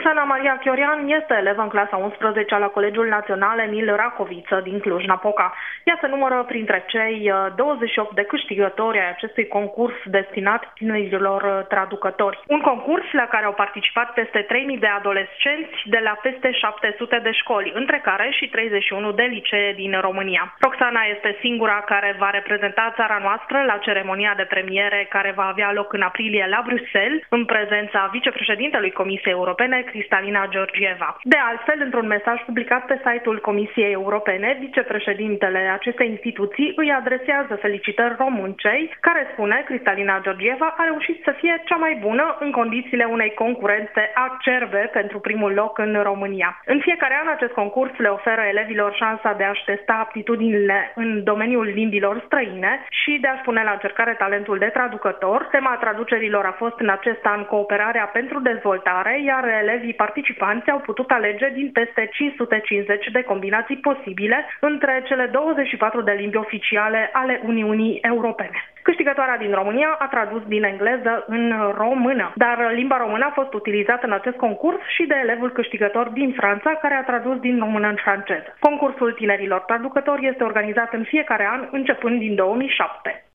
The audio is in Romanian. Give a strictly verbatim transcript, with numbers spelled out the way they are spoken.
Roxana Maria Chiorian este elevă în clasa a unsprezecea la Colegiul Național Emil Racoviță din Cluj-Napoca. Ea se numără printre cei douăzeci și opt de câștigători ai acestui concurs destinat tinerilor traducători. Un concurs la care au participat peste trei mii de adolescenți de la peste șapte sute de școli, între care și treizeci și unu de licee din România. Roxana este singura care va reprezenta țara noastră la ceremonia de premiere care va avea loc în aprilie la Bruxelles, în prezența vicepreședintelui Comisiei Europene, Kristalina Georgieva. De altfel, într-un mesaj publicat pe site-ul Comisiei Europene, vicepreședintele acestei instituții îi adresează felicitări româncei, care spune: Kristalina Georgieva a reușit să fie cea mai bună în condițiile unei concurențe acerbe pentru primul loc în România. În fiecare an, acest concurs le oferă elevilor șansa de a-și testa aptitudinile în domeniul limbilor străine și de a-și pune la încercare talentul de traducător. Tema traducerilor a fost în acest an cooperarea pentru dezvoltare, iar elevii participanți au putut alege din peste cinci sute cincizeci de combinații posibile între cele douăzeci și patru de limbi oficiale ale Uniunii Europene. Câștigătoarea din România a tradus din engleză în română, dar limba română a fost utilizată în acest concurs și de elevul câștigător din Franța, care a tradus din română în franceză. Concursul tinerilor traducători este organizat în fiecare an, începând din două mii șapte.